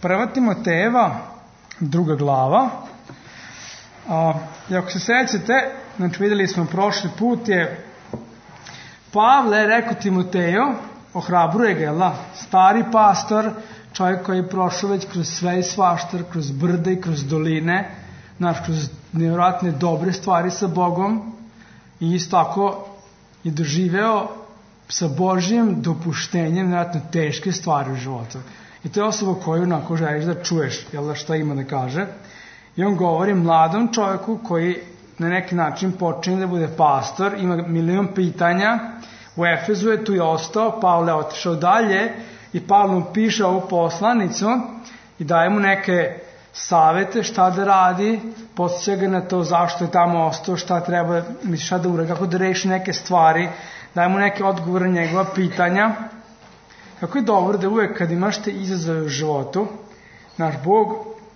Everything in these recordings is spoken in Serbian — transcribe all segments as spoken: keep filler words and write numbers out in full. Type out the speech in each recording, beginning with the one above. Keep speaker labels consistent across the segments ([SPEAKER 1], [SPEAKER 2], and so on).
[SPEAKER 1] Prva Timotejeva, druga glava. A, i ako se sećate, znači vidjeli smo prošli put je Pavle rekao Timoteju, ohrabruje ga, jel da? Stari pastor, čovjek koji je prošao već kroz sve i svašta, kroz brde i kroz doline, znaš, kroz nevjerojatne dobre stvari sa Bogom i isto tako je doživeo sa Božjim dopuštenjem nevjerojatno teške stvari u životu. I to je osoba koju onako želiš da čuješ, jel da, šta ima da kaže. I on govori mladom čovjeku koji na neki način počinje da bude pastor, ima milion pitanja, u Efezu je tu i ostao, Pavle je otišao dalje i Pavle mu piše ovu poslanicu i daje mu neke savete šta da radi, podsjeća ga na to zašto je tamo ostao, šta treba, misli šta da uradi, kako da reši neke stvari, daje mu neke odgovore na njegova pitanja. Kako je dobro da uvek kad imaš te izazove u životu, naš Bog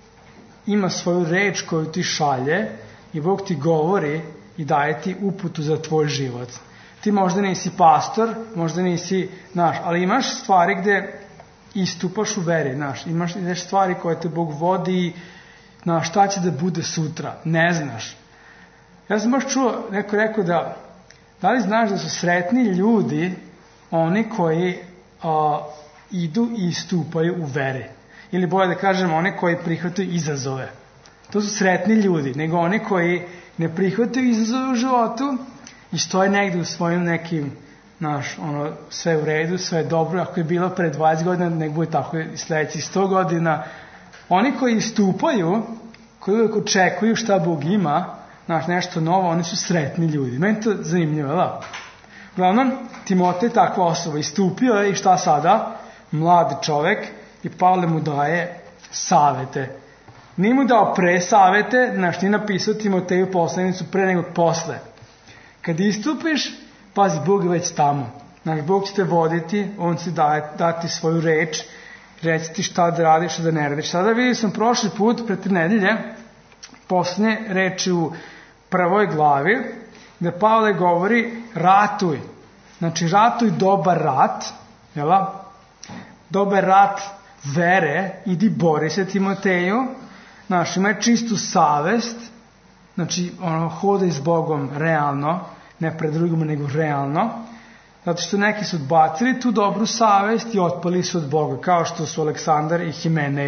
[SPEAKER 1] ima svoju reč koju ti šalje i Bog ti govori i daje ti uputu za tvoj život. Ti možda nisi pastor, možda nisi, znaš, ali imaš stvari gde istupaš u veri, znaš, imaš, imaš stvari koje te Bog vodi, znaš, šta će da bude sutra, ne znaš. Ja sam baš čuo, neko rekao da, da li znaš da su sretni ljudi oni koji a, idu i istupaju u veri. Ili bolje da kažem, one koji prihvataju izazove. To su sretni ljudi, nego oni koji ne prihvataju izazove u životu i stoje negde u svojim nekim, znaš, ono, sve u redu, sve je dobro, ako je bilo pre dvadeset godina, nek bude tako i sledećih sto godina. Oni koji istupaju, koji uvijek očekuju šta Bog ima, znaš, nešto novo, oni su sretni ljudi. Meni to zanimljivo, da? Uglavnom, Timotej takva osoba, istupio je i šta sada? Mlad čovek i Pavle mu daje savete. Nije mu dao pre savete, znaš, nije napisao Timoteju poslanicu pre nego posle. Kad istupiš, pazi, Bog je već tamo. Znaš, Bog će te voditi, on će daje, dati svoju reč, reći ti šta da radiš, šta da ne radiš. Sada vidio sam prošli put, pre tri nedelje, posljednje reči u prvoj glavi, gde Pavle govori ratuj. Znači, ratuj dobar rat, jela? Dobar rat vere, idi bori se Timoteju, znaš, imaj čistu savest, znači, ono, hodaj s Bogom realno, ne pred drugima, nego realno, zato što neki su odbacili tu dobru savest i otpali su od Boga, kao što su Aleksandar i Himene,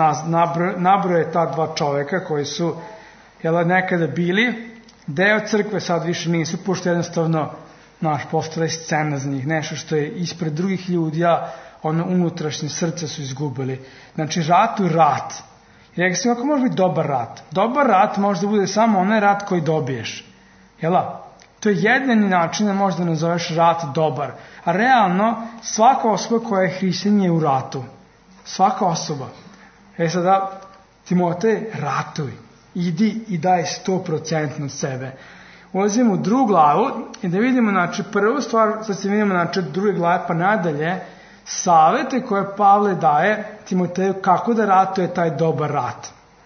[SPEAKER 1] nabroje ta dva čoveka koji su, jel, nekada bili deo crkve, sad više nisu, pošto jednostavno, naš, postala je scena za njih, nešto što je ispred drugih ljudi, a ono unutrašnje srce su izgubili. Znači, rat u rat. I rekao sam, kako može biti dobar rat? Dobar rat može da bude samo onaj rat koji dobiješ. Jela? To je jedini način da možda nazoveš rat dobar. A realno, svaka osoba koja je hrišćanin je u ratu. Svaka osoba. E sada, Timotej, ratuj. Idi i daj sto procenti od sebe. Ulazimo u drugu glavu i da vidimo, znači, prvu stvar, sad se vidimo, znači, druge glave pa nadalje, savete koje Pavle daje Timoteju kako da ratuje taj dobar rat.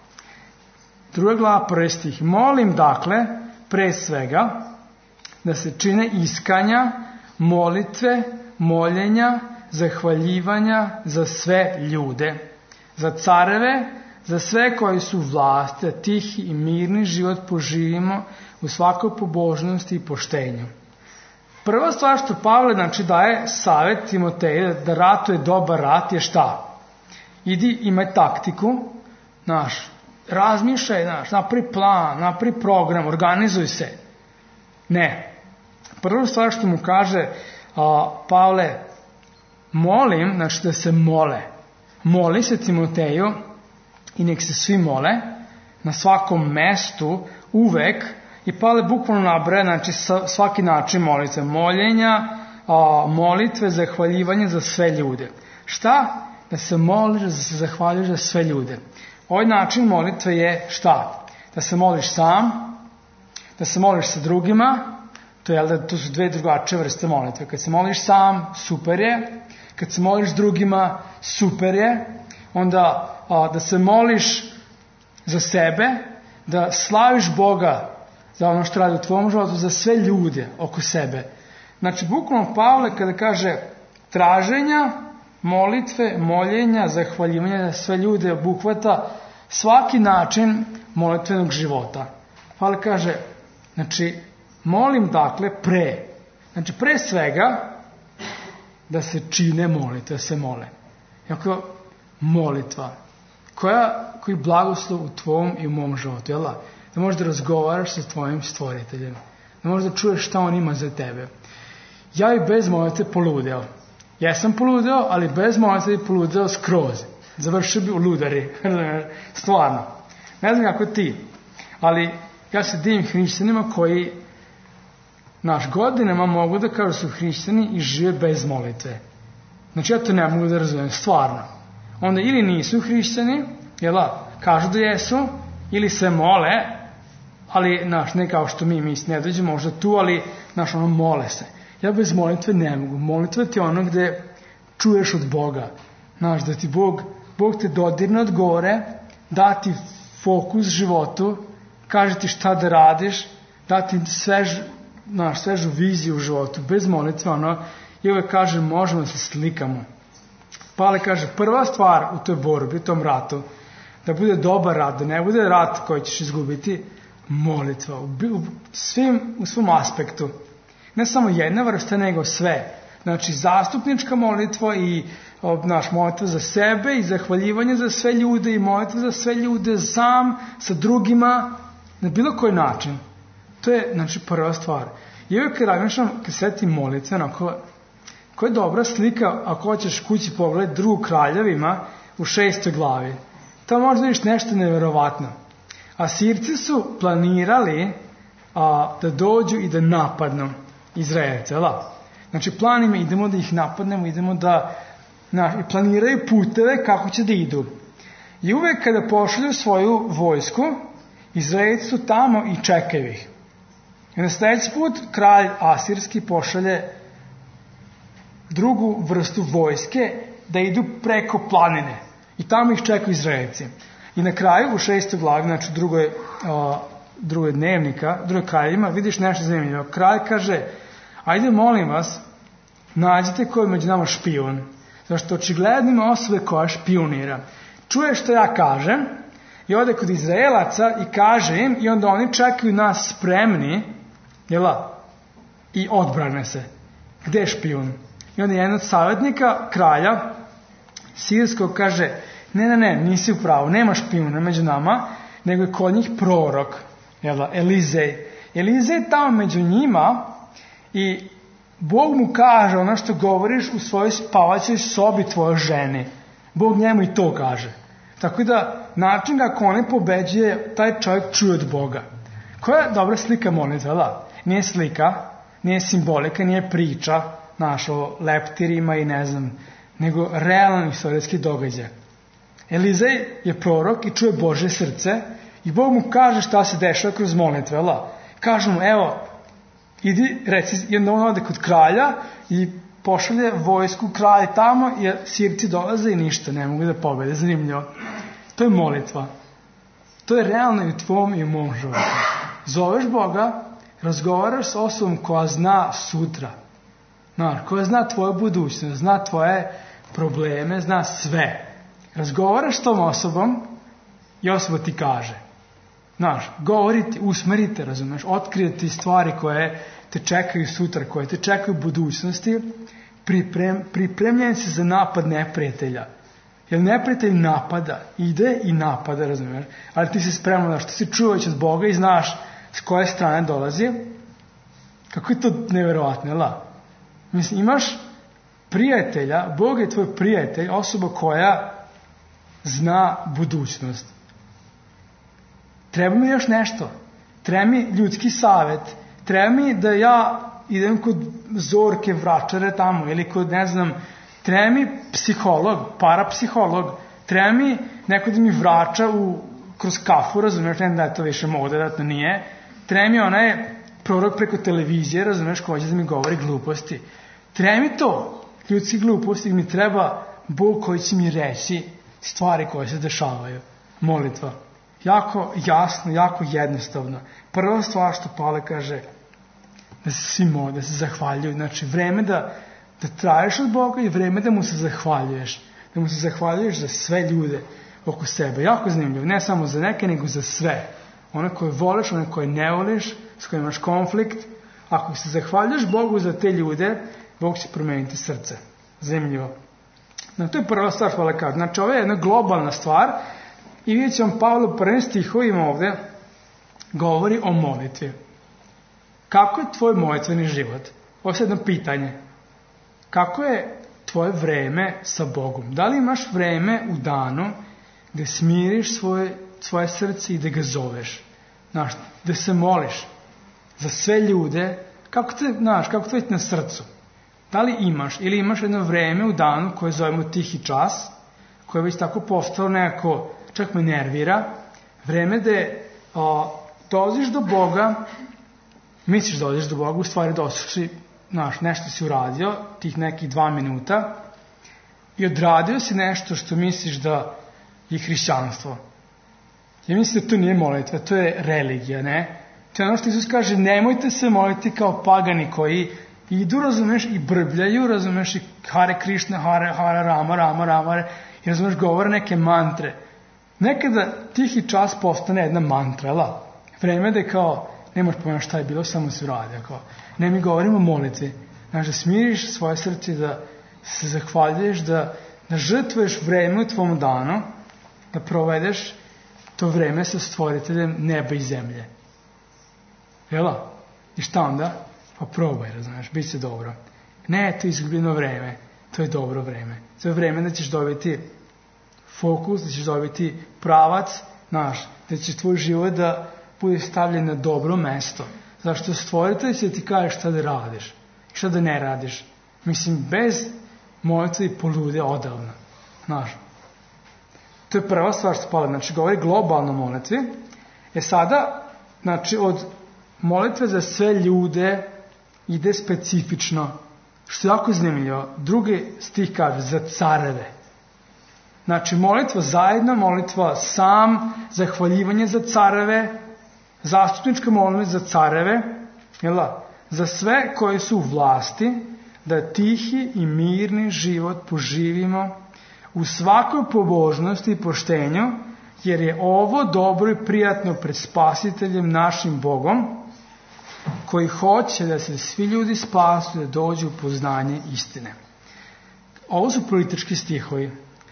[SPEAKER 1] Druga glava, prvi stih. Molim, dakle, pre svega, da se čine iskanja, molitve, moljenja, zahvaljivanja za sve ljude, za careve, za sve koji su vlasti, da tihi i mirni život poživimo u svakoj pobožnosti i poštenju. Prva stvar što Pavle, znači, daje savjet Timoteju da ratuje dobar rat je šta? Idi, imaj taktiku, znaš, razmišljaj, znaš, napravi plan, napravi program, organizuj se. Ne. Prva stvar što mu kaže a, Pavle, molim, znači da se mole. Moli se Timoteju i nek se svi mole na svakom mestu, uvek. I Pavle bukvalno nabraja, znači, svaki način molitve, moljenja, a, molitve, zahvaljivanje za sve ljude. Šta? Da se moliš, da se zahvaljuješ za sve ljude. Ovaj način molitve je šta? Da se moliš sam, da se moliš sa drugima, to, je, da, to su dve drugačije vrste molitve. Kad se moliš sam, super je. Kad se moliš drugima, super je. Onda a, da se moliš za sebe, da slaviš Boga za ono što radi u tvojom životu, za sve ljude oko sebe. Znači, bukvalno Pavle kada kaže traženja, molitve, moljenja, zahvaljivanja za sve ljude obuhvata svaki način molitvenog života. Pavle kaže, znači, molim dakle pre, znači pre svega da se čine molitve, da se mole. Jako molitva, koja, koji blagoslov u tvom i u mom životu, jel da? Da možeš da razgovaraš sa tvojim stvoriteljem, da možeš da čuješ šta on ima za tebe. Ja i bez molitve poludeo. Jesam poludeo, ali bez molitve bi poludeo skroz. Završio bi u ludari, stvarno. Ne znam kako ti, ali ja se divim hrišćanima koji naš godinama mogu da kažu su hrišćani i žive bez molitve. Znači ja to ne mogu da razumijem, stvarno. Onda ili nisu hrišćani, jel, kažu da jesu, ili se mole, ali naš, ne kao što mi, mi ne dođe možda tu, ali naš, ono, mole se. Ja bez molitve ne mogu. Molitva ti je ono gde čuješ od Boga. Znaš, da ti Bog, Bog te dodirne od gore, da ti fokus životu, kaže ti šta da radiš, da ti svež, naš, svežu viziju u životu. Bez molitve, ono, i uvek kaže, možemo da se slikamo. Pavle kaže, prva stvar u toj borbi, u tom ratu, da bude dobar rat, da ne bude rat koji ćeš izgubiti, molitva. U, u, svim, u svom aspektu. Ne samo jedna vrsta, nego sve. Znači, zastupnička molitva i naš molitva za sebe i zahvaljivanje za sve ljude i molitva za sve ljude sam, sa drugima, na bilo koji način. To je, znači, prva stvar. I uvijek kad razmišljam, kad setim molitve, onako, koja je dobra slika, ako hoćeš kući pogled drugu kraljevima u šestoj glavi. Tamo možda vidiš nešto neverovatno. Asirci su planirali a, da dođu i da napadnu Izraelce, la? Znači, plan im je, idemo da ih napadnemo, idemo da na, i planiraju puteve kako će da idu. I uvek kada pošalju svoju vojsku, Izraelci su tamo i čekaju ih. I na sledeći put kralj asirski pošalje drugu vrstu vojske da idu preko planine. I tamo ih čekaju Izraelci. I na kraju, u šestoj glavi, znači drugoj, uh, drugoj dnevnika, drugoj kraljima, vidiš nešto zanimljivo. Kralj kaže, ajde molim vas, nađite ko je među nama špijun. Zašto očigledno ima osobe koja špijunira. Čuje što ja kažem i ode kod Izraelaca i kaže im i onda oni čekaju nas spremni, jela, i odbrane se. Gde je špijun? I onda jedan od savjetnika kralja sirskog kaže, ne, ne, ne, nisi u pravu, nema špijuna među nama, nego je kod njih prorok, jela, Elizej. Elizej je tamo među njima i Bog mu kaže ono što govoriš u svojoj spavaćoj sobi tvojoj ženi. Bog njemu i to kaže. Tako da način kako on pobeđuje, taj čovjek čuje od Boga. Koja je dobra slika molitve, da? Nije slika, nije simbolika, nije priča naš o leptirima i ne znam, nego realan istorijski događaj. Elizej je prorok i čuje Božje srce i Bog mu kaže šta se dešava kroz molitve, da? Kaže mu, evo, idi, reci, i onda on ode kod kralja i pošalje vojsku kralja tamo i Sirci dolaze i ništa, ne mogu da pobede, zanimljivo. To je molitva. To je realno i u tvom i u mom životu. Zoveš Boga, razgovaraš s osobom koja zna sutra, znaš, koja zna tvoju budućnost, zna tvoje probleme, zna sve. Razgovaraš s tom osobom i osoba ti kaže. Znaš, govoriti, usmerite, razumeš, otkrije ti stvari koje te čekaju sutra, koje te čekaju u budućnosti, priprem, pripremljen se za napad neprijatelja. Jer neprijatelj napada, ide i napada, razumeš, ali ti si spreman da što si čuo već od Boga i znaš s koje strane dolazi. Kako je to neverovatno, la? Mislim, imaš prijatelja, Bog je tvoj prijatelj, osoba koja zna budućnost. Treba mi još nešto. Treba mi ljudski savjet. Treba mi da ja idem kod Zorke Vračare tamo ili kod, ne znam, treba mi psiholog, parapsiholog. Treba mi neko da mi vrača u, kroz kafu, razumiješ, ne da je to više moda, da to nije. Treba mi onaj prorok preko televizije, razumiješ, ko hoće da mi govori gluposti. Treba mi to, ljudski gluposti, mi treba Bog koji će mi reći stvari koje se dešavaju. Molitva. Jako jasno, jako jednostavno. Prva stvar što Pavle kaže, da se svi mole, da se zahvaljuju. Znači, vreme da da tražiš od Boga i vreme da mu se zahvaljuješ. Da mu se zahvaljuješ za sve ljude oko sebe. Jako zanimljivo. Ne samo za neke, nego za sve. One koje voliš, one koje ne voliš, s kojima imaš konflikt. Ako se zahvaljuješ Bogu za te ljude, Bog će promeniti srce. Zanimljivo. No, to je prva stvar, hvala kažem. Znači, ovo je jedna globalna stvar i vidjet ćemo Pavlo u prvim stihovima ovde govori o molitvi. Kako je tvoj molitveni život? Ovo je jedno pitanje. Kako je tvoje vreme sa Bogom? Da li imaš vreme u danu gde smiriš svoje, svoje srce i da ga zoveš? Znaš, da se moliš za sve ljude, kako te, znaš, kako te na srcu? Da li imaš ili imaš jedno vreme u danu koje zovemo tihi čas, koje je već tako postalo nekako, čak me nervira, vreme gde o, dolaziš do Boga, misliš da dolaziš do Boga, u stvari došli, znaš, nešto si uradio, tih nekih dva minuta, i odradio si nešto što misliš da je hrišćanstvo. Ja mislim da to nije molitva, to je religija, ne? To je ono što Isus kaže, nemojte se moliti kao pagani koji idu, razumeš, i brbljaju, razumeš, i Hare Krishna, Hare, Hare Rama, Rama, Rama, i razumeš, govore neke mantre. Nekada tihi čas postane jedna mantra, la? Vreme da je kao, nemaš pojma šta je bilo, samo se uradio, kao. Ne, mi govorimo o molitvi. Znaš, da smiriš svoje srce, da se zahvaljuješ, da, da žrtvuješ vreme u tvom danu, da provedeš to vreme sa stvoriteljem neba i zemlje. Jela? I šta onda? Pa probaj, razumiješ, bit će dobro. Ne, to je izgubljeno vreme, to je dobro vreme. To je vreme da ćeš dobiti fokus, da ćeš dobiti pravac, znaš, da će tvoj život da bude stavljen na dobro mesto. Zašto stvoritelj će ti kaže šta da radiš i šta da ne radiš. Mislim, bez molitve i polude odavno. Znaš, to je prva stvar što pada. Znači, govori globalno molitvi. E sada, znači, od molitve za sve ljude ide specifično, što je jako zanimljivo. Drugi stih kaže, za careve. Znači, molitva zajedno, molitva sam, zahvaljivanje za careve, zastupnička molitva za careve, jela, za sve koji su u vlasti, da tihi i mirni život poživimo u svakoj pobožnosti i poštenju, jer je ovo dobro i prijatno pred Spasiteljem našim Bogom, koji hoće da se svi ljudi spasu, da dođu u poznanje istine. Ovo su politički stihovi.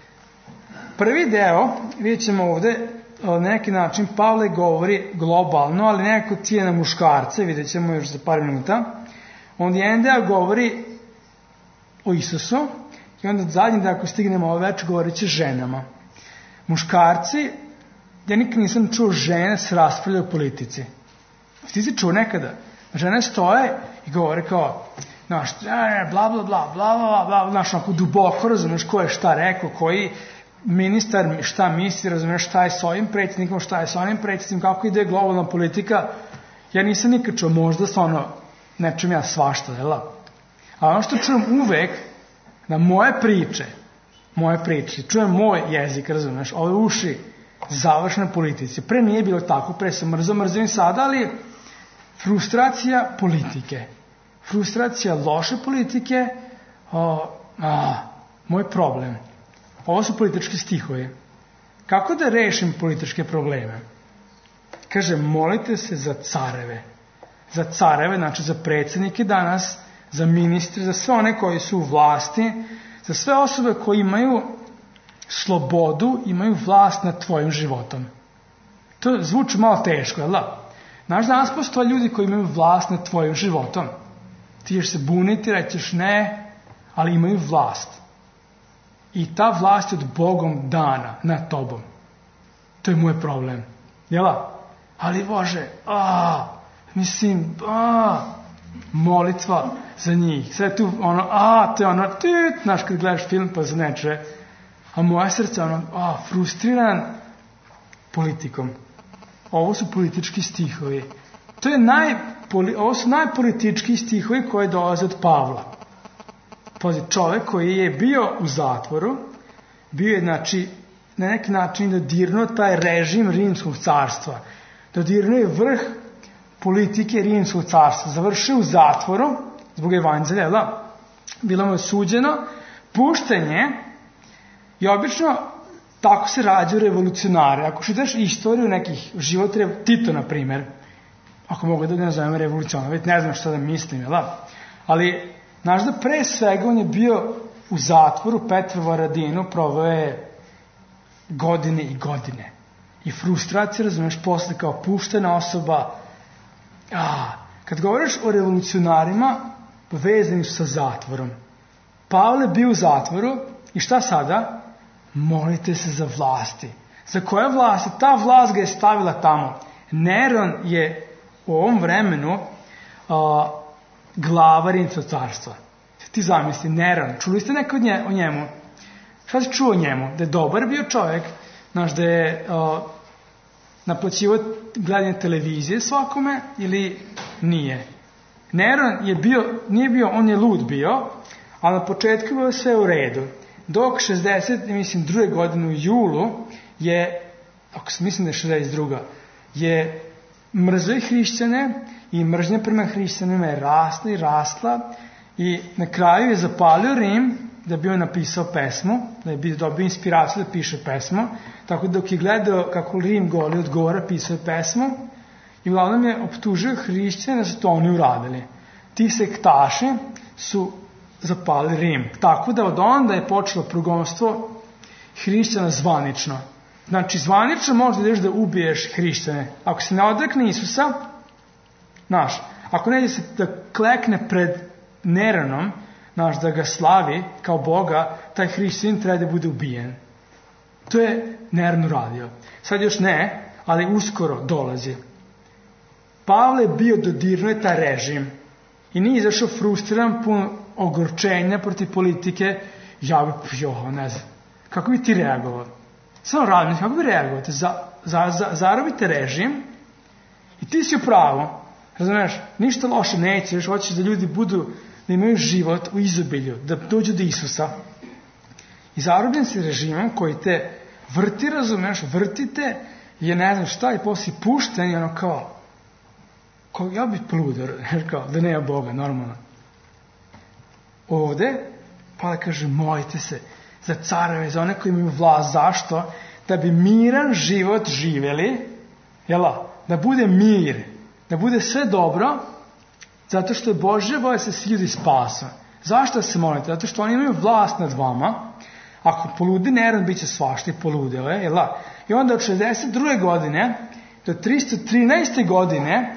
[SPEAKER 1] Prvi deo, vidjet ćemo ovde, na neki način Pavle govori globalno, ali nekako cije na muškarce, vidjet ćemo još za par minuta. Onda jedan deo govori o Isusu i onda zadnji deo, ako stignemo ovo već, govorit će ženama. Muškarci, ja nikad nisam čuo žene s raspravljaju o politici. Ti si čuo nekada? Žene stoje i govore kao, znaš, bla, bla, bla, bla, bla, bla, znaš, onako duboko razumeš ko je šta rekao, koji ministar šta misli, razumeš šta je s ovim predsjednikom, šta je s onim predsjednikom, kako ide globalna politika. Ja nisam nikad čuo, možda sa ono, nečem ja svašta, jela? A ono što čujem uvek, na moje priče, moje priče, čujem moj jezik, razumeš, ove uši završene politici. Pre nije bilo tako, pre sam mrzo, mrzim sada, ali frustracija politike, frustracija loše politike, o, a, moj problem. Ovo su politički stihovi. Kako da rešim političke probleme? Kaže, molite se za careve. Za careve, znači za predsjednike danas, za ministre, za sve one koji su u vlasti, za sve osobe koji imaju slobodu, imaju vlast nad tvojim životom. To zvuči malo teško, jel da? Znaš, danas postoje ljudi koji imaju vlast nad tvojim životom. Ti ćeš se buniti, rećeš ne, ali imaju vlast. I ta vlast je od Bogom dana nad tobom. To je moj problem. Jela? Ali Bože, a, mislim, a, molitva za njih. Sve tu, ono, a, to je ono, tit, znaš, kad gledaš film pa zneče. A moje srce, ono, a, frustriran politikom. Ovo su politički stihovi. To je naj, ovo su najpolitički stihovi koji dolaze od Pavla. Pazi, čovjek koji je bio u zatvoru, bio je, znači, na neki način dodirnuo taj režim Rimskog carstva. Dodirnuo je vrh politike Rimskog carstva. Završio u zatvoru, zbog evanđelja, da? bilo mu je suđeno, puštenje i obično tako se rađaju revolucionari. Ako čitaš istoriju nekih života, Tito, na primjer, ako mogu da ga nazovem revolucionar, već ne znam šta da mislim, jel da? Ali, znaš da pre svega on je bio u zatvoru, Petrovaradinu, proveo je godine i godine. I frustracija, razumiješ, posle kao puštena osoba. A, kad govoriš o revolucionarima, vezani su sa zatvorom. Pavle bio u zatvoru i šta sada? Molite se za vlasti. Za koje vlasti? Ta vlast ga je stavila tamo. Neron je u ovom vremenu a, glava Rimskog carstva. Ti zamisli, Neron, čuli ste neko o njemu? Šta si čuo o njemu? Da je dobar bio čovjek, znaš, da je a, naplaćivo gledanje televizije svakome ili nije? Neron je bio, nije bio, on je lud bio, ali na početku je bilo sve u redu. Dok šezdeset, mislim, druge godine u julu je, ako se mislim da je šezdeset druga, je mrzio hrišćane i mržnja prema hrišćanima je rasla i rasla i na kraju je zapalio Rim da bi on napisao pesmu, da bi dobio inspiraciju da piše pesmu, tako da dok je gledao kako Rim goli od gora, pisao je pesmu i uglavnom je optužio hrišćane da su to oni uradili. Ti sektaši su zapali Rim. Tako da od onda je počelo progonstvo hrišćana zvanično. Znači, zvanično možda ideš da ubiješ hrišćane. Ako se ne odrekne Isusa, znaš, ako neće se da klekne pred Neronom, znaš, da ga slavi kao Boga, taj hrišćanin treba da bude ubijen. To je Neron uradio. Sad još ne, ali uskoro dolazi. Pavle je bio dodirnuo taj režim i nije izašao frustriran, pun ogorčenja protiv politike. Ja bi, jo, ne znam, kako bi ti reagovao? Samo radim, kako bi reagovao? Za, za, za, zarobite režim i ti si u pravu. Razumeš, ništa loše nećeš, hoćeš da ljudi budu, da imaju život u izobilju, da dođu do Isusa. I zarobljen si režimom koji te vrti, razumeš, vrtite, je ne znam šta, i poslije pušten i ono kao, kao ja bih pludar, kao, da nema Boga, normalno. Ovde, pa da kaže, molite se za careve, za one koji imaju vlast. Zašto? Da bi miran život živjeli, jela, da bude mir, da bude sve dobro, zato što je Božja volja da se svi ljudi spasu. Zašto se molite? Zato što oni imaju vlast nad vama. Ako poludi Neron, bit će svašta i poludeo je, jela. I onda od šezdeset druge godine do tristo trinaeste godine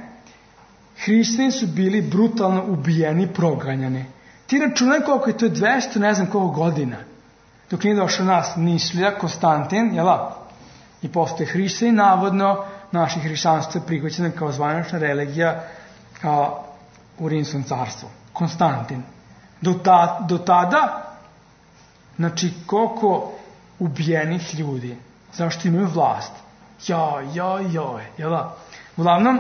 [SPEAKER 1] hrišćani su bili brutalno ubijeni, proganjani. Ti računaj koliko je to dvesta, ne znam koliko godina. Dok nije došao nas Nišlija, Konstantin, jela? I postoje hrišćani, navodno, naši hrišćanstvo je prihvaćeno kao zvanična religija a, u Rimskom carstvu. Konstantin. Do, ta, do tada, znači, koliko ubijenih ljudi. Zašto imaju vlast? Joj, joj, joj, jela? Uglavnom,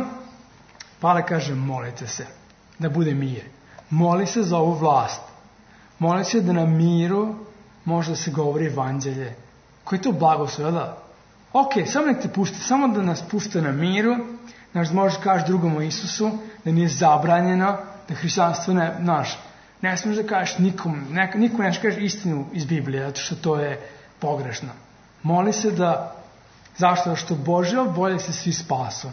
[SPEAKER 1] Pavle kaže, molite se da bude mir. Moli se za ovu vlast. Moli se da na miru može da se govori evanđelje. Koji je to blagoslov, da? Ok, samo nek te pusti, samo da nas puste na miru, znaš, da možeš kažeš drugom o Isusu, da nije zabranjeno, da hrišćanstvo ne, znaš, ne smiješ da kažeš nikom, ne, nikom ne kažeš istinu iz Biblije, zato što to je pogrešno. Moli se da, zašto? Da što Božja volja se svi spasu.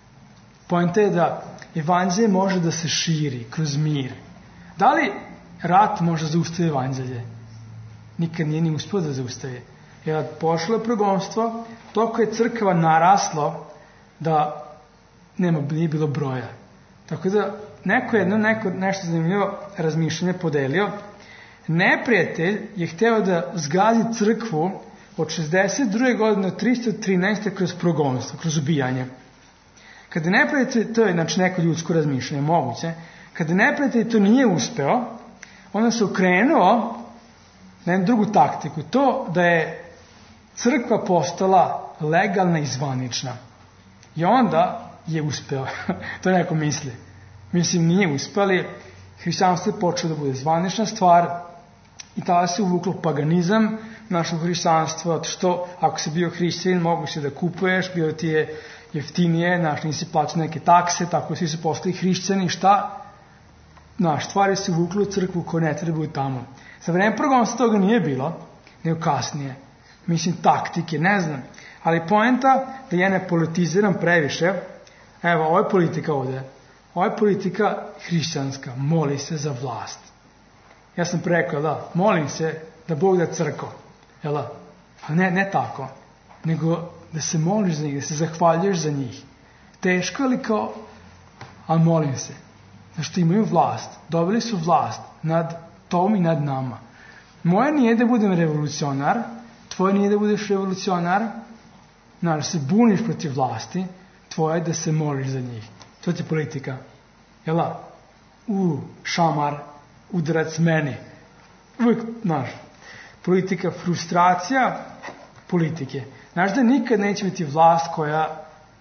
[SPEAKER 1] Poenta je da evanđelje može da se širi kroz mir. Da li rat može zaustaviti evanđelje? Nikad nije ni uspio da zaustavi. Jer pošlo je progonstvo, toliko je crkva naraslo da nema, nije bilo broja. Tako da neko jedno, neko nešto zanimljivo razmišljanje podelio. Neprijatelj je hteo da zgazi crkvu od šezdeset druge godine do tristo trinaeste kroz progonstvo, kroz ubijanje. Kada neprijatelj, to je znači neko ljudsko razmišljanje, moguće, kada neprijatelj to nije uspeo, onda se okrenuo na jednu drugu taktiku, to da je crkva postala legalna i zvanična. I onda je uspeo. To neko misli. Mislim, nije uspeli. Hrišćanstvo je počelo da bude zvanična stvar i tada se uvuklo paganizam našo hrišćanstvo, što ako si bio hrišćanin, mogu si da kupuješ, bio ti je jeftinije, znaš, nisi plaćao neke takse, tako svi su postali hrišćani, šta? naš, stvari se uvukli u crkvu koje ne trebaju tamo. Za vreme progonstva toga nije bilo, nego kasnije. Mislim, taktike, ne znam. Ali poenta da ja ne politiziram previše, evo, ovo je politika ovde. Ovo je politika hrišćanska, moli se za vlast. Ja sam rekao, da, molim se da Bog da crkva. Jel da? A ne, ne tako. Nego da se moliš za njih, da se zahvaljuješ za njih. Teško ali kao, a molim se. Zašto imaju vlast. Dobili su vlast nad tom i nad nama. Moje nije da budem revolucionar, tvoje nije da budeš revolucionar, da se buniš protiv vlasti, tvoje je da se moliš za njih. To ti je politika. Jel da? U, šamar, udarac meni. Uvijek, znaš, politika, frustracija politike. Znaš da nikad neće biti vlast koja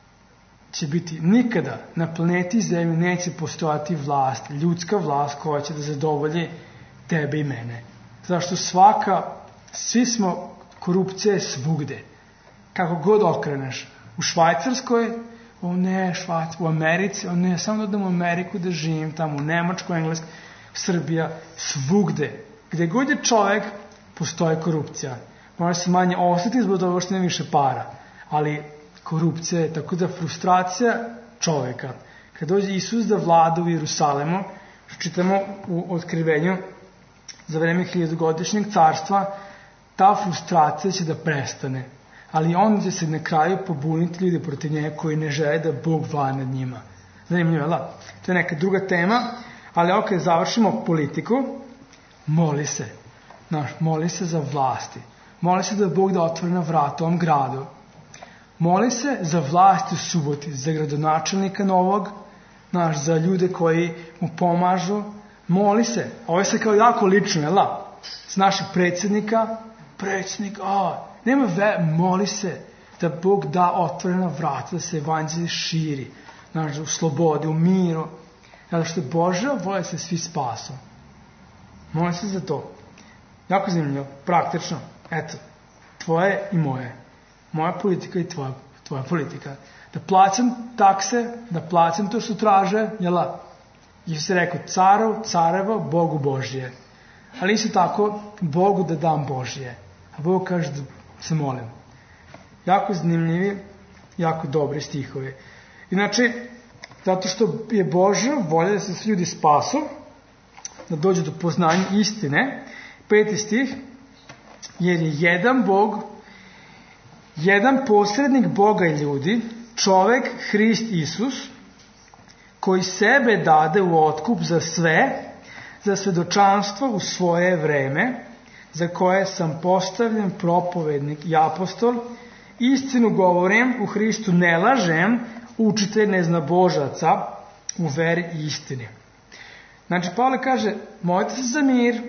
[SPEAKER 1] će biti, nikada na planeti Zemlji neće postojati vlast, ljudska vlast koja će da zadovolji tebe i mene. Zašto svaka, svi smo, korupcija je svugde. Kako god okreneš. U Švajcarskoj, o ne, Švajcarskoj, u Americi, o ne, samo da odem u Ameriku da živim tamo, u Nemačkoj, Engleskoj, Srbija, svugde. Gde god je čovek, postoji korupcija. Može se manje osjeti zbog toga što nema više para. Ali korupcija je tako da frustracija čoveka. Kad dođe Isus da vlada u Jerusalemu, što čitamo u otkrivenju za vreme hiljadugodišnjeg carstva, ta frustracija će da prestane. Ali on će se na kraju pobuniti ljudi protiv njega koji ne žele da Bog vlada nad njima. Zanimljivo, da? To je neka druga tema, ali ok, završimo politiku, moli se. Znaš, moli se za vlasti. Moli se da Bog da otvorena vrata ovom gradu. Moli se za vlast u Suboti, za gradonačelnika novog, znaš, za ljude koji mu pomažu. Moli se. Ovo je se kao jako lično, jel da? S našeg predsjednika, predsjednik, a, nema ve, moli se da Bog da otvorena vrata, da se evanđelje širi, znaš, u slobodi, u miru. Zato što Božja voli se svi spasu. Moli se za to. Jako zanimljivo, praktično. Eto, tvoje i moje. Moja politika i tvoja, tvoja politika. Da plaćam takse, da plaćam to što traže, jel da? Isus je rekao, carov, carevo, Bogu Božje. Ali isto tako, Bogu da dam Božje. A Bog kaže da se molim. Jako zanimljivi, jako dobri stihovi. Inače, zato što je Božja volja da se svi ljudi spasu, da dođu do poznanja istine, peti stih, jer je jedan Bog, jedan posrednik Boga i ljudi, čovek Hrist Isus, koji sebe dade u otkup za sve, za svedočanstvo u svoje vreme, za koje sam postavljen propovednik i apostol, istinu govorim, u Hristu ne lažem, učitelj neznabožaca u veri i istini. Znači, Pavle kaže, molite se za mir,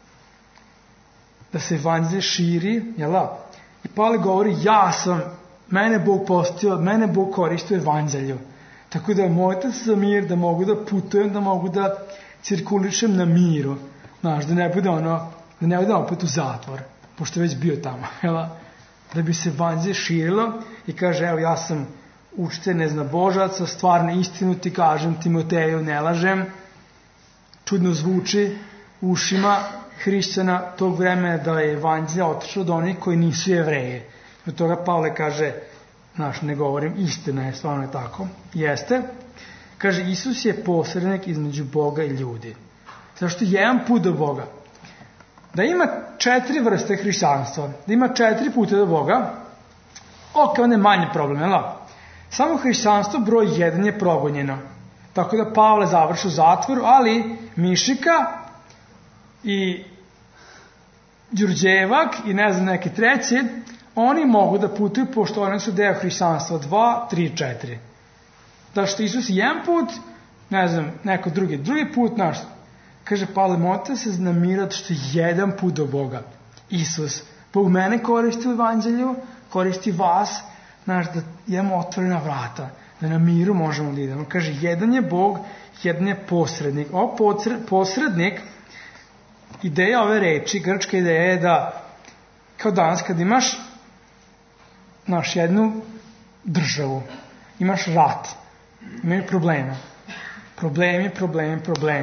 [SPEAKER 1] da se evanđelje širi, jel da? I Pavle govori, ja sam, mene Bog postio, mene Bog koristi u evanđelju. Tako da molite se za mir, da mogu da putujem, da mogu da cirkulišem na miru. Znaš, da ne bude ono, da ne bude opet u zatvor, pošto je već bio tamo, jel da? Da bi se evanđelje širilo i kaže, evo, ja sam učitelj neznabožaca, stvarno istinu ti kažem, Timoteju, ne lažem. Čudno zvuči u ušima hrišćana tog vremena da je evanđelje otišlo od onih koji nisu Jevreje. Od toga Pavle kaže, znaš, ne govorim, istina je, stvarno je tako. Jeste. Kaže, Isus je posrednik između Boga i ljudi. Zašto jedan put do Boga? Da ima četiri vrste hrišćanstva, da ima četiri puta do Boga, ok, on je manji problem, jel? Samo hrišćanstvo broj jedan je progonjeno. Tako da Pavle završi u zatvoru, ali Mišika i Đurđevak i ne znam neki treći, oni mogu da putuju, pošto oni su deo hrišćanstva dva, tri, četiri. Da što Isus jedan put, ne znam, neko drugi, drugi put, znaš, kaže Pavle, molite se namirati što jedan put do Boga. Isus, Bog mene koristi u evanđelju, koristi vas, znaš, da imamo otvorena vrata, da na miru možemo da idemo. Kaže, jedan je Bog, jedan je posrednik. Ovo posrednik, ideja ove reči, grčka ideja je da, kao danas, kad imaš, znaš, jednu državu, imaš rat, imaju problema. Problemi, problemi, problemi.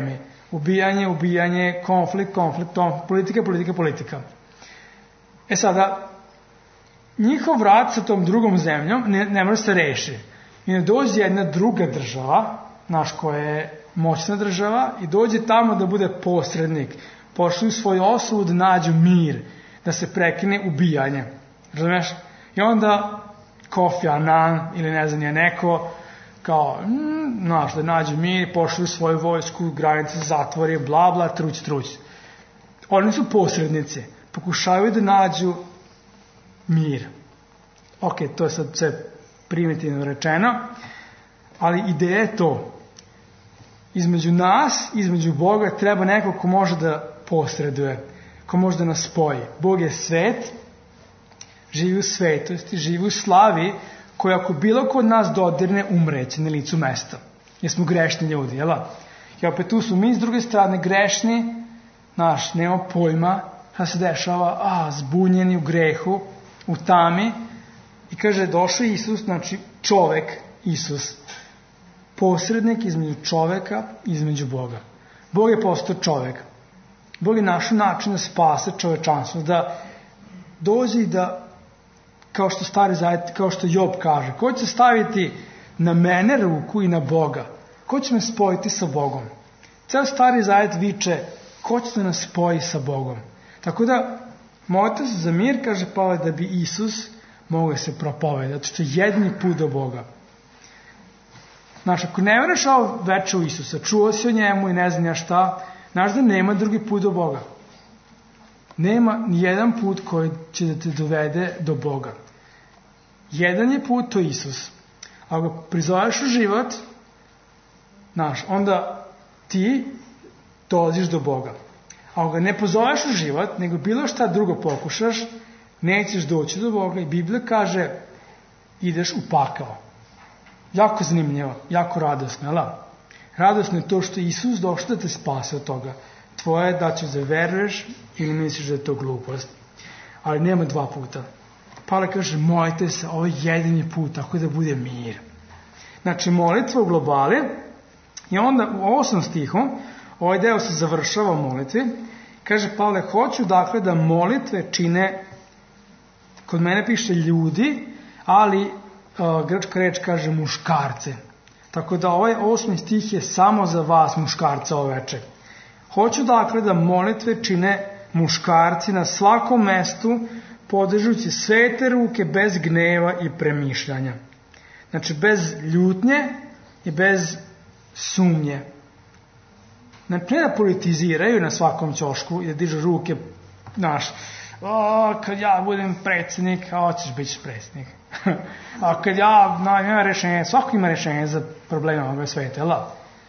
[SPEAKER 1] Ubijanje, ubijanje, konflikt, konflikt, politika, politika, politika. E sada, njihov rat sa tom drugom zemljom ne, ne može se reši. I ne dođe jedna druga država, naš koja je moćna država, i dođe tamo da bude posrednik. Pošli u svoju osnovu da nađu mir, da se prekine ubijanje. Razumeš? I onda Kofi Annan ili ne znam je neko kao, mm, znaš, da nađu mir, pošli u svoju vojsku, granice zatvori, bla bla, truć, truć. Oni su posrednici, pokušavaju da nađu mir. Ok, to je sad sve primitivno rečeno, ali ideja je to. Između nas, između Boga treba neko ko može da posreduje, ko može da nas spoji. Bog je svet, živi u svetosti, živi u slavi, koja ako bilo ko od nas dodirne, umreće na licu mesta. Jer smo grešni ljudi, jel? I opet tu su mi s druge strane grešni, naš, nema pojma šta se dešava, a, zbunjeni u grehu, u tami, i kaže, došao Isus, znači čovek, Isus, posrednik između čoveka i između Boga. Bog je postao čovek. Bog je našao način da spase čovečanstvo, da dođe i da, kao što stari zajet, kao što Job kaže, ko će staviti na mene ruku i na Boga? Ko će me spojiti sa Bogom? Ceo stari zajet viče, ko će da nas spoji sa Bogom? Tako da, molite se za mir, kaže Pavle, da bi Isus mogao se propovedi, zato što je jedini put do Boga. Znaš, ako ne veruješ ovo veče u Isusa, čuo si o njemu i ne znam ja šta, znaš da nema drugi put do Boga. Nema ni jedan put koji će da te dovede do Boga. Jedan je put, to je Isus. Ako ga prizoveš u život, znaš, onda ti dolaziš do Boga. Ako ga ne pozoveš u život, nego bilo šta drugo pokušaš, nećeš doći do Boga i Biblija kaže, ideš u pakao. Jako zanimljivo, jako radosno, jel? Radosno je to što Isus došao da te spase od toga. Tvoje da ćeš da veruješ ili misliš da je to glupost. Ali nema dva puta. Pavle kaže, molite se, ovo je jedini put, tako da bude mir. Znači, molitva u globali, i onda u osam stihu, ovaj deo se završava molitvi, kaže Pavle, hoću dakle da molitve čine, kod mene piše ljudi, ali uh, grčka reč kaže muškarce. Tako da ovaj osmi stih je samo za vas muškarca oveče. Hoću dakle da molitve čine muškarci na svakom mestu, podižući svete ruke bez gneva i premišljanja. Znači bez ljutnje i bez sumnje. Znači ne da politiziraju na svakom ćošku i da dižu ruke, znaš, o, kad ja budem predsjednik, a hoćeš biti predsjednik. A kad ja no, imam rešenje, svako ima rešenje za probleme ovoga sveta, jel?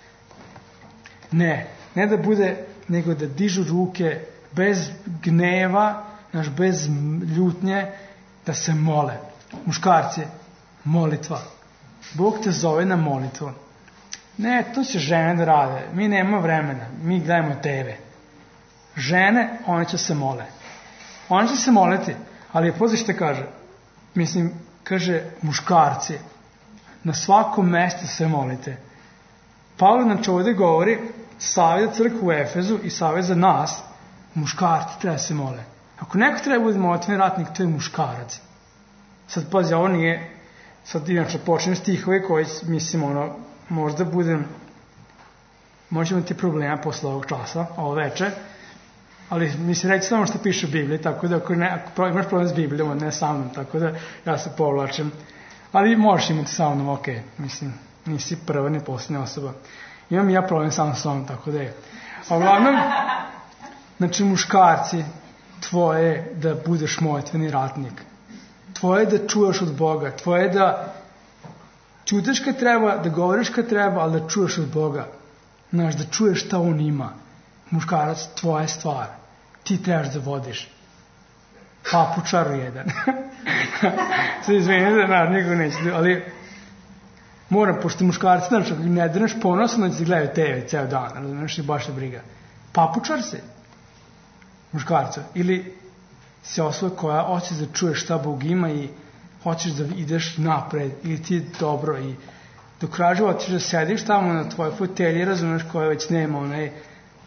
[SPEAKER 1] Ne, ne da bude, nego da dižu ruke bez gneva, znaš, bez ljutnje, da se mole. Muškarci, molitva. Bog te zove na molitvu. Ne, to će žene da rade. Mi nemamo vremena, mi gledamo te ve. Žene, one će se mole. One će se moliti, ali pozi što kaže. Mislim, kaže muškarci, na svakom mjestu se molite. Pavle nam ovdje govori savjet crkvu u Efezu i savjet za nas, muškarci treba se mole. Ako neko treba biti molitveni ratnik, to je muškarac. Sad pazi, ovo nije, sad inače počnem stihovi koji, mislim, ono, možda budem, možda imati problema posle ovog časa, ovo veče, ali mislim, reći samo što piše u Bibliji, tako da ako, ne, ako imaš problem s Biblijom, ne sa mnom, tako da ja se povlačem. Ali možeš imati sa mnom, ok, mislim, nisi prva ni posljednja osoba. Imam i ja problem sam sa mnom, tako da je. A uglavnom, znači muškarci, tvoje je da budeš molitveni ratnik. Tvoje je da čuješ od Boga, tvoje je da ćutiš kad treba, da govoriš kad treba, ali da čuješ od Boga. Znaš, da čuješ šta on ima. Muškarac, tvoja stvar. Ti trebaš da vodiš. Papučaru jedan. Se izvinite, naravno, nikog neće, ali moram, pošto muškarci, znači, ako ne današ ponosno, da će gledaju te ve ceo dan, ali znaš, i baš je briga. Papučar se, muškarca, ili si osoba koja hoćeš da čuješ šta Bog ima i hoćeš da ideš napred, ili ti je dobro i do kraja života ćeš da sediš tamo na tvojoj fotelji, razumeš, koja već nema onaj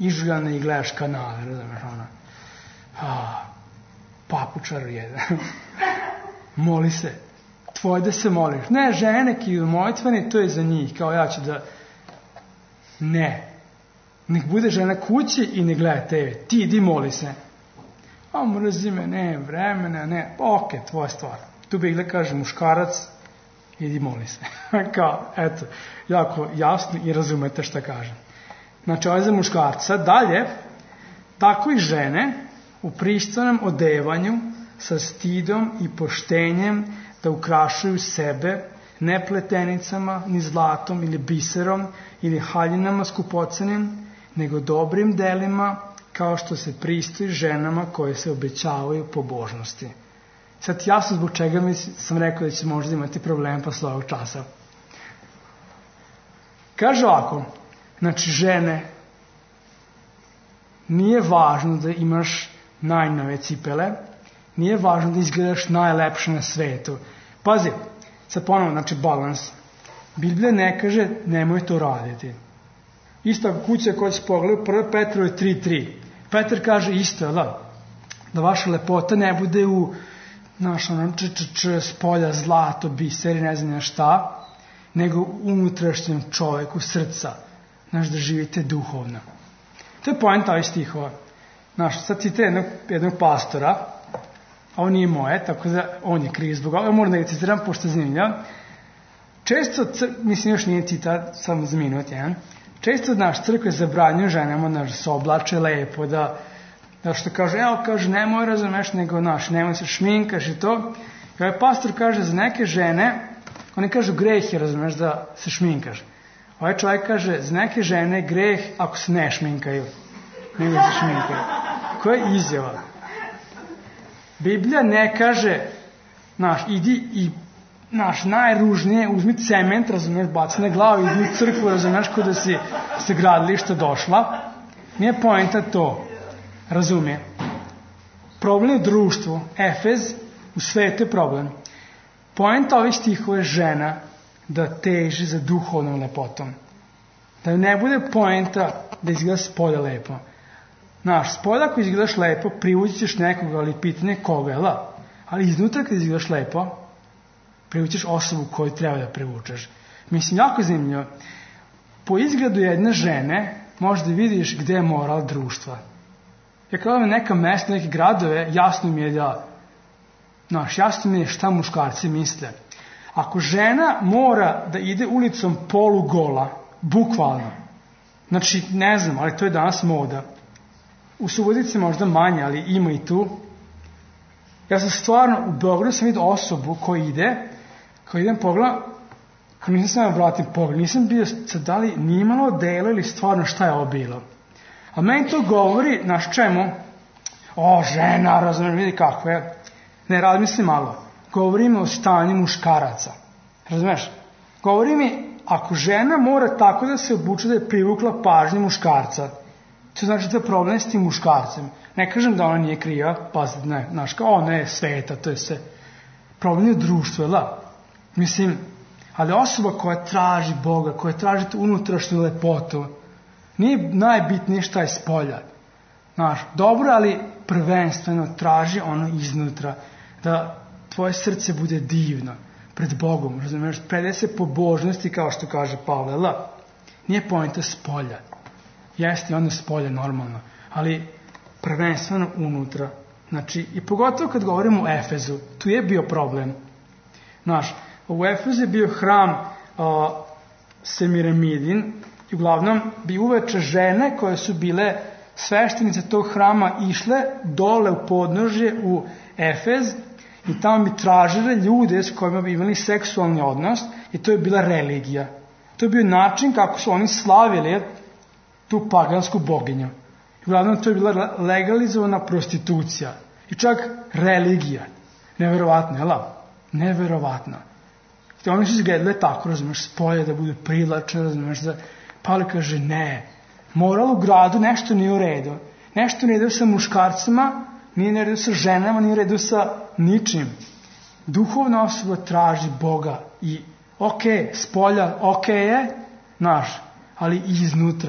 [SPEAKER 1] ižuljana i gledaš kanale, razumeš, ona, a, papučar jedan, moli se, tvoje da se moliš, ne, žene neki mojitvani, to je za njih, kao ja ću da, ne, nek bude žena kući i ne gleda te ve, ti idi moli se, a mrzi me, ne, vremena, ne, ok, tvoja stvar, tu bih da kaže muškarac, idi moli se, kao, eto, jako jasno i razumete šta kažem. Znači, ovo je za muškarca. Dalje, tako i žene u pristojnom odevanju sa stidom i poštenjem da ukrašuju sebe ne pletenicama, ni zlatom ili biserom ili haljinama skupocenim, nego dobrim delima kao što se pristoji ženama koje se obećavaju pobožnosti. Sad jasno zbog čega mi sam rekao da će možda imati problem posle ovog časa. Kaže ovako, znači žene, nije važno da imaš najnove cipele, nije važno da izgledaš najlepše na svetu. Pazi, sad ponovno, znači balans. Biblija ne kaže nemoj to raditi. Ista kuća koja se pogleda, prva Petrova je tri tri. Petar kaže isto, da, da vaša lepota ne bude u naš ono č, č, č, spolja zlato, biseri, ne znam šta, nego u unutrašnjem čoveku srca. Znaš, da živite duhovno. To je poenta ovih stihova. Znaš, sad citira jednog, jednog pastora, a on nije moje, tako da on je kriv zbog ovoga, moram da ga citiram, pošto je zanimljivo. Često, mislim, još nije citat, samo za minut, jedan. Često, znaš, crkve zabranjuju ženama, znaš, da se oblače lepo, da, da što kaže, evo, kaže, nemoj razumeš, nego, znaš, nemoj se šminkaš i to. I ovaj pastor kaže, za neke žene, oni kažu, greh je, razumeš, da se šminkaš. Ovaj čovjek kaže, za neke žene je greh ako se ne šminkaju, nego se šminkaju. Koja je izjava? Biblija ne kaže, znaš, idi i, znaš, najružnije, uzmi cement, razumeš, baci na glavu, idi u crkvu, razumeš, kod da si sa gradilišta došla. Nije poenta to, razumije. Problem je u društvu, Efez, u svetu je problem. Poenta ovih stihova je žena da teži za duhovnom lepotom. Da ne bude poenta da izgleda spolja lepo. Znaš, spolja ako izgledaš lepo, privući ćeš nekoga, ali pitanje koga je, la? Ali iznutra kad izgledaš lepo, privućeš osobu koju treba da privučeš. Mislim, jako zanimljivo. Po izgledu jedne žene možda vidiš gde je moral društva. Ja kada vam neka mesta, neke gradove, jasno mi je da, znaš, jasno mi je šta muškarci misle. Ako žena mora da ide ulicom polugola, bukvalno, znači, ne znam, ali to je danas moda. U Subotici možda manje, ali ima i tu. Ja sam stvarno, u Beogradu sam vidio osobu koja ide, koja idem pogleda, kao nisam sam vratim pogled, nisam bio sad da li nije imalo dela ili stvarno šta je ovo bilo. A meni to govori, naš čemu, o, žena, razumijem, vidi kako je, ne, razmisli malo. Govori mi o stanju muškaraca. Razumeš? Govori mi, ako žena mora tako da se obuče da je privukla pažnju muškarca, to znači da je problem s tim muškarcem. Ne kažem da ona nije kriva, pa ne, znaš, kao ona je sveta, to je sve. Problem je društvo, la? Mislim, ali osoba koja traži Boga, koja traži tu unutrašnju lepotu, nije najbitnije šta je spolja. Znaš, dobro, ali prvenstveno traži ono iznutra, da tvoje srce bude divno pred Bogom, razumiješ, predaje se pobožnosti, kao što kaže Pavle, la? Nije poenta spolja. Jeste onda spolja normalno, ali prvenstveno unutra. Znači, i pogotovo kad govorimo o Efezu, tu je bio problem. Znaš, u Efezu je bio hram uh, Semiramidin i uglavnom bi uveče žene koje su bile sveštenice tog hrama išle dole u podnožje u Efez i tamo bi tražile ljude s kojima bi imali seksualni odnos i to je bila religija. To je bio način kako su oni slavili tu pagansku boginju. I uglavnom to je bila legalizovana prostitucija i čak religija. Neverovatno, jel? Neverovatno. I oni su izgledali tako, razumeš, spolje da budu privlačne, razumeš, da Pavle kaže ne. Moral u gradu nešto nije u redu. Nešto nije u redu sa muškarcima, nije u redu sa ženama, nije u redu sa ničim. Duhovna osoba traži Boga i ok, spolja ok je, naš, ali iznutra.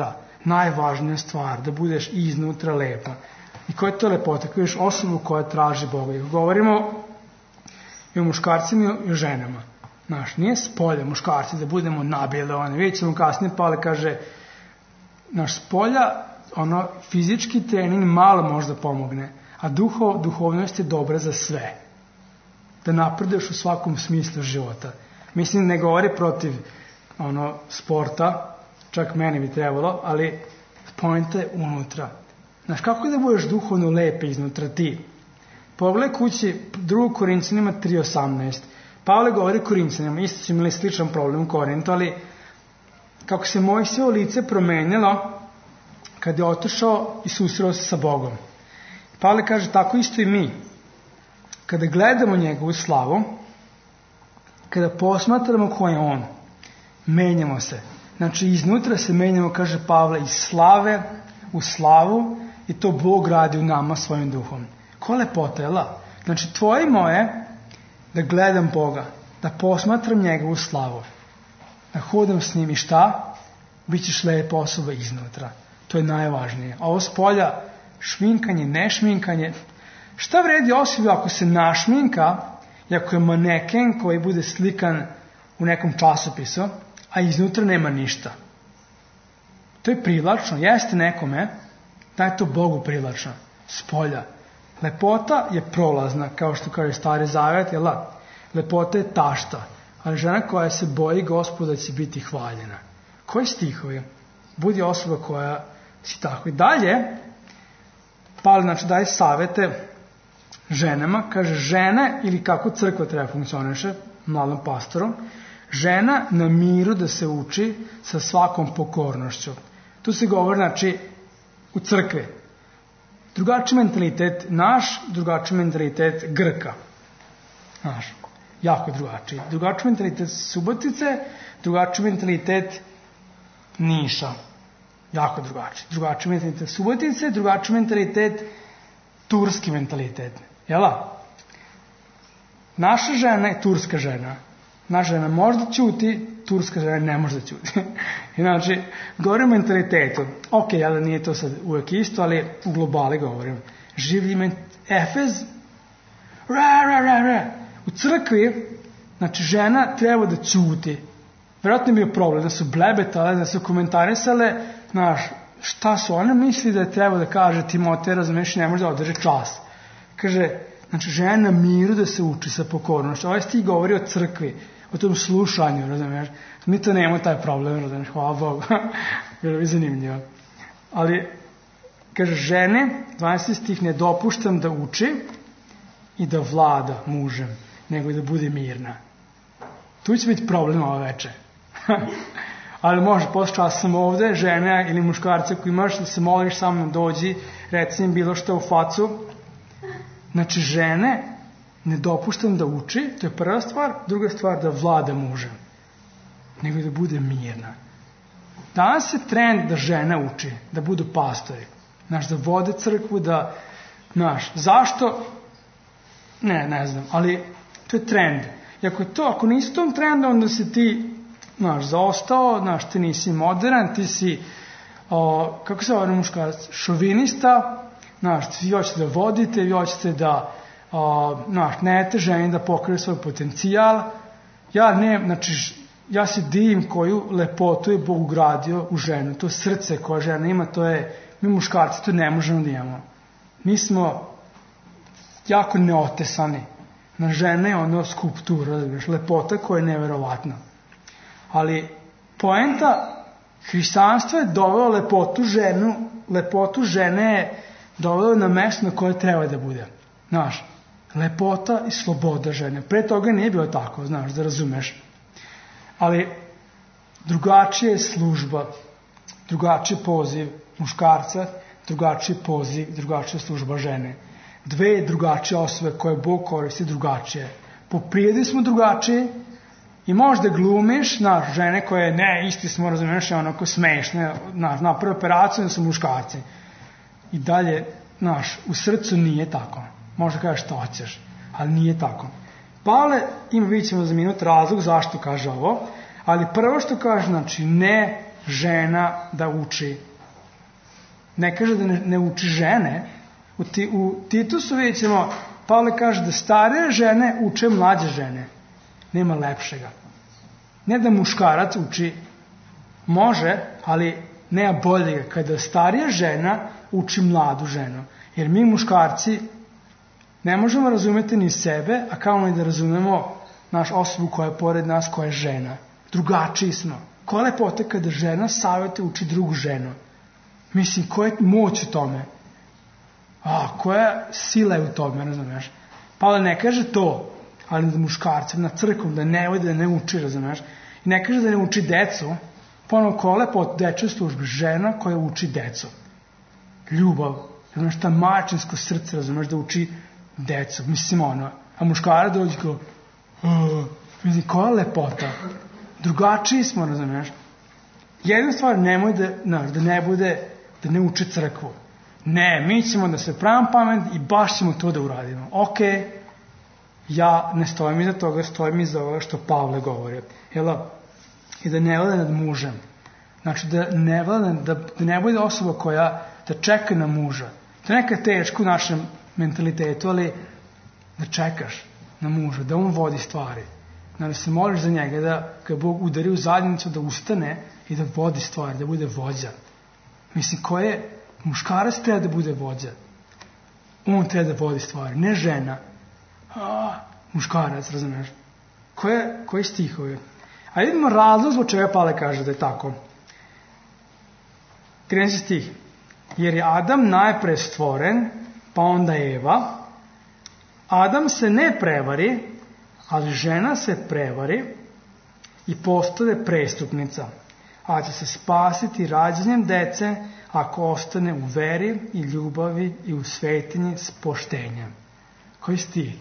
[SPEAKER 1] najvažnija stvar, da budeš iznutra lepa. I koja je to lepota? Koja je osobu koja traži Boga. I govorimo i o muškarcima i o ženama. Znaš, nije spolja muškarci da budemo nabijeli one. Vidjet ćemo kasnije, Pavle kaže, naš spolja, ono, fizički trening malo možda pomogne, a duho, duhovnost je dobra za sve. Da napreduješ u svakom smislu života. Mislim, ne govori protiv ono, sporta, čak meni bi trebalo, ali poenta je unutra. Znaš, kako da budeš duhovno lepe iznutra ti? Pogledaj kući drugog Korinćanima tri osamnaest. Pavle govori Korinćanima, isto su imali sličan problem u Korintu, ali kako se Mojsijevo lice promenilo kad je otišao i susreo se sa Bogom. Pavle kaže, tako isto i mi. Kada gledamo njegovu slavu, kada posmatramo ko je on, menjamo se. Znači, iznutra se menjamo, kaže Pavle, iz slave u slavu i to Bog radi u nama svojim duhom. Ko lepota je la? Znači, tvoje i moje da gledam Boga, da posmatram njegovu slavu, da hodam s njim i šta? Bićeš lepa osoba iznutra. To je najvažnije. A ovo spolja, šminkanje, nešminkanje, šta vredi osobi ako se našminka i ako je maneken koji bude slikan u nekom časopisu, a iznutra nema ništa? To je privlačno, jeste nekome, da je to Bogu privlačno. Spolja. Lepota je prolazna, kao što kaže Stari Zavet, jel da? Lepota je tašta, ali žena koja se boji Gospoda će biti hvaljena. Koji stihovi? Budi osoba koja si tako. I dalje, Pavle, znači, daje savete ženama, kaže žene, ili kako crkva treba funkcioniše, mladom pastorom, žena na miru da se uči sa svakom pokornošću. Tu se govori, znači, u crkvi. Drugačiji mentalitet naš, drugačiji mentalitet Grka. Naš, jako drugačiji. Drugačiji mentalitet Subotice, drugačiji mentalitet Niša. Jako drugačiji. Drugačiji mentalitet Subotice, drugačiji mentalitet turski mentalitet. Jela? Naša žena je turska žena. Naša žena može da ćuti, turska žena ne može da ćuti. Znači, govorim o mentalitetu. Ok, jel, nije to sad uvek isto, ali u globali govorim. Življi ment... Efez, ra, ra, ra, ra. U crkvi, znači, žena treba da ćuti. Vjerojatno je bio problem da su blebetale, da su komentarisale, znaš, šta su one misli da je treba da kaže Timote, razumiješ, ne može da održi čas. Kaže, znači, žena na miru da se uči sa pokornošću. Ovaj stih govori o crkvi, o tom slušanju, razumiješ. Mi to nemamo taj problem, razumiješ, hvala Bogu. Bilo bi zanimljivo. Ali, kaže, žene, dvanaesti stih, ne dopuštam da uči i da vlada mužem, nego i da bude mirna. Tu će biti problem ova večer. Ali može, posle časa sam ovde, žena ili muškarca koji imaš da se moliš sa mnom, dođi, reci im bilo što u facu. Znači, žene ne dopuštam da uči, to je prva stvar, druga stvar da vlada mužem, nego da bude mirna. Danas je trend da žena uči, da budu pastori, znaš, da vode crkvu, da, znaš, zašto? Ne, ne znam, ali to je trend. I ako je to, ako nisi tom trendu, onda si ti, znaš, zaostao, znaš, ti nisi modern, ti si, o, kako se ovaj muškarac, šovinista, znaš, vi hoćete da vodite, vi hoćete da, o, znaš, ne te ženi da pokrije svoj potencijal. Ja ne, znači, ja se divim koju lepotu je Bog ugradio u ženu. To srce koje žena ima, to je, mi muškarci to ne možemo da imamo. Mi smo jako neotesani. Na žene je ono skulptura, znaš, lepota koja je neverovatna. Ali poenta hrišćanstva je doveo lepotu ženu, lepotu žene je doveo na mesto na koje treba da bude. Znaš, lepota i sloboda žene. Pre toga nije bilo tako, znaš, da razumeš. Ali drugačija je služba, drugačiji poziv muškarca, drugačiji poziv, drugačija služba žene. Dve drugačije osobe koje Bog koristi drugačije. Po prirodi smo drugačiji i možda glumiš, znaš, žene koje ne, isti smo, razumiješ, onako smešne, znaš, naprave operaciju, su muškarci. I dalje, znaš, u srcu nije tako. Možda kažeš što hoćeš, ali nije tako. Pavle, ima, vidjet ćemo za minut razlog zašto kaže ovo, ali prvo što kaže, znači, ne žena da uči Ne kaže da ne, ne uči žene. U, ti, u Titusu vidjet ćemo, Pavle kaže da starije žene uče mlađe žene. Nema lepšega. Ne da muškarac uči, može, ali nema boljega kada starija žena uči mladu ženu. Jer mi muškarci ne možemo razumjeti ni sebe, a kao i da razumemo naš osobu koja je pored nas, koja je žena. Drugačiji smo. Koja lepota kada žena savjeti uči drugu ženu. Mislim, koja je moć u tome? A, koja sila je u tome, razumiješ? Pavle ne kaže to, ali da muškarcem na crkvom, da ne vodi, da ne uči, razumiješ? I ne kaže da ne uči decu, ponovno koja lepota dečje službe, žena koja uči decu. Ljubav, razumiješ, ta majčinsko srce, razumiješ, da uči decu, mislim ono, a muškara dođe kao, uh, mislim, koja lepota? Drugačiji smo, razumiješ? Jedna stvar, nemoj da, no, da ne bude, da ne uči crkvu. Ne, mi ćemo da se pravim pamet i baš ćemo to da uradimo. Ok, ja ne stojim iza toga, stojim iza ovoga što Pavle govori. Jel? I da ne vlada nad mužem. Znači da ne vlada, da, da ne bude osoba koja da čeka na muža. To je neka teško u našem mentalitetu, ali da čekaš na muža, da on vodi stvari. Da se moliš za njega, da kad Bog udari u zadnjicu, da ustane i da vodi stvari, da bude vođa. Mislim, ko je muškarac treba da bude vođa. On treba da vodi stvari, ne žena. A, muškarac, razumiješ? Koje, koji stihovi? A vidimo razlog zbog čega Pavle kaže da je tako. trinaesti stih. Jer je Adam najpre stvoren, pa onda Eva. Adam se ne prevari, ali žena se prevari i postane prestupnica. A će se spasiti rađanjem dece ako ostane u veri i ljubavi i u svetinji s poštenjem. Koji stih?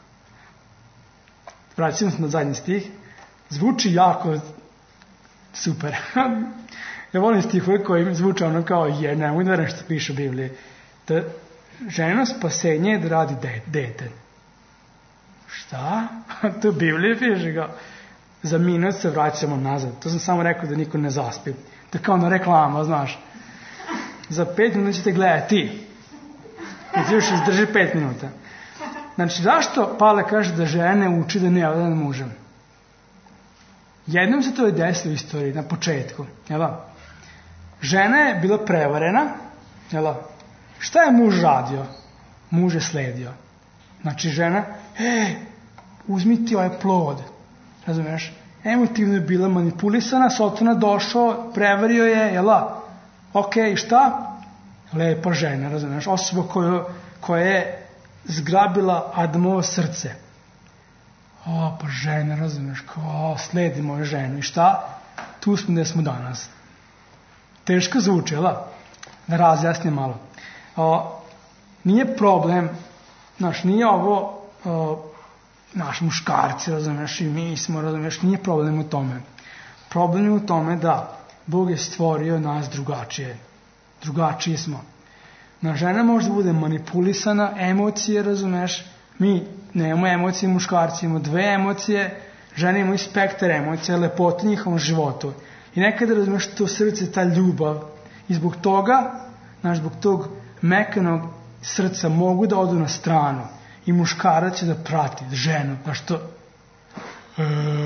[SPEAKER 1] Vraćamo se na zadnji stih. Zvuči jako super. Ja volim stihove koji zvuče ono kao je, nemoj da nešto piše u Bibliji. Da ženo spasenje je da radi de, dete. Šta? To u Bibliji piše kao za minut se vraćamo nazad. To sam samo rekao da niko ne zaspi. To je kao na reklama, znaš. Za pet minuta ćete gledati ti. I ti još izdrži pet minuta. Znači, zašto Pavle kaže da žene uči da ne vlada nad mužem? Jednom se to je desilo u istoriji, na početku. Jel? Žena je bila prevarena. Jel? Šta je muž radio? Muž je sledio. Znači, žena, e, uzmi ti ovaj plod. Razumiješ? Emotivno je bila manipulisana, Sotona došao, prevario je, jel? Ok, šta? Lepa žena, razumiješ? Osoba koju, koja je zgrabila Adamovo srce. O, pa žena, razumiješ, kao, sledimo ove ženu. I šta? Tu smo gde smo danas. Teško zvuči, jel? Da razjasnim malo. O, nije problem, znaš, nije ovo, o, naš muškarci, razumiješ, i mi smo, razumiješ, nije problem u tome. Problem je u tome da Bog je stvorio nas drugačije. Drugačiji smo. Na žena može da bude manipulisana, emocije, razumeš, mi nemamo emocije, muškarci imamo dve emocije, žene imaju spektar emocija, lepota njihovom životu. I nekada, razumeš, to srce, ta ljubav, i zbog toga, znaš, zbog tog mekanog srca mogu da odu na stranu i muškarac će da prati ženu, znaš to, e,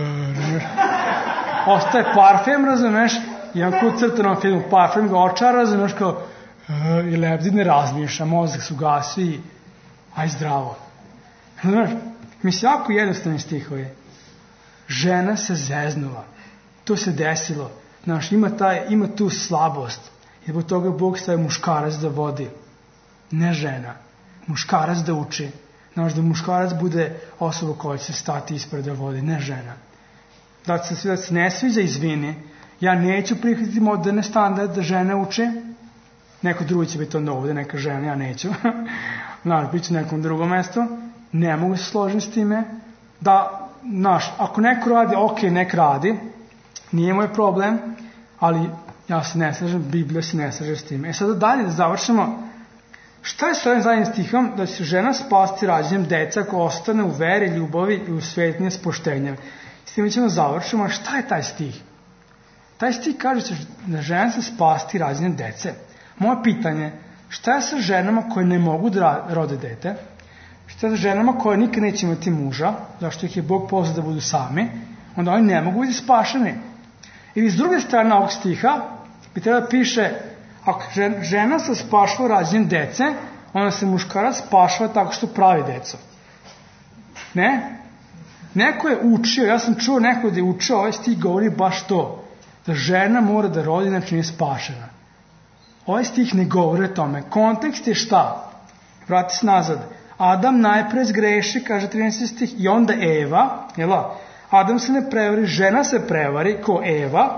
[SPEAKER 1] ostaje parfem, razumeš, i on kod crtanom filmu parfem ga očara, razumeš, kao, Uh, i lebdi ne razmišlja, mozak su gasi i aj zdravo. Znaš, mislim, jako jednostavni stihovi. Žena se zeznula. To se desilo. Znaš, ima, taj, ima tu slabost. I zbog toga Bog staje muškarac da vodi. Ne žena. Muškarac da uči. Znaš, da muškarac bude osoba koja će stati ispred da vodi. Ne žena. Da se, da se ne sviđa, izvini. Ja neću prihvatiti moderne standarde da žene uče. Neko drugi će biti onda ovdje, neka žena, ja neću. Znaš, bit će nekom drugom mjestu. Ne mogu se složiti s time. Da, znaš, ako neko radi, ok, nek radi. Nije moj problem, ali ja se ne slažem, Biblija se ne slaže s time. E sada dalje da završimo. Šta je s ovim zadnjim stihom? Da će žena spasti rađenjem deca ako ostane u veri, ljubavi i u svetinje s poštenjem. S tim ćemo završimo. A šta je taj stih? Taj stih kaže se da žena se spasti rađenjem dece. Moje pitanje, šta je sa ženama koje ne mogu da rode dete? Šta je sa ženama koje nikad neće imati muža, zašto ih je Bog pozvao da budu sami, onda oni ne mogu biti spašeni. Ili s druge strane ovog stiha bi treba da piše, ako žena se spašava rađenjem dece, onda se muškarac spašava tako što pravi deco. Ne? Neko je učio, ja sam čuo neko da je učio, ovaj stih govori baš to, da žena mora da rodi, znači nije spašena. Ovaj stih ne govori o tome. Kontekst je šta? Vrati se nazad. Adam najpre zgreši, kaže trinaesti stih, i onda Eva, jela? Adam se ne prevari, žena se prevari, ko Eva,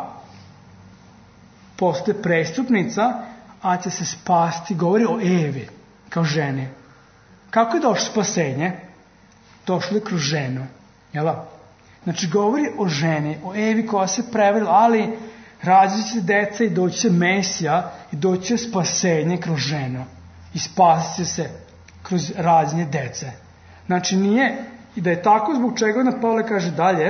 [SPEAKER 1] postoje prestupnica, a će se spasti, govori o Evi, kao ženi. Kako je došlo spasenje? Došlo je kroz ženu, jela? Znači, govori o ženi, o Evi koja se prevarila, ali rađat će deca i doći će Mesija i doći će spasenje kroz ženu. I spasit će se kroz rađenje dece. Znači, nije, i da je tako, zbog čega na Pavle kaže dalje,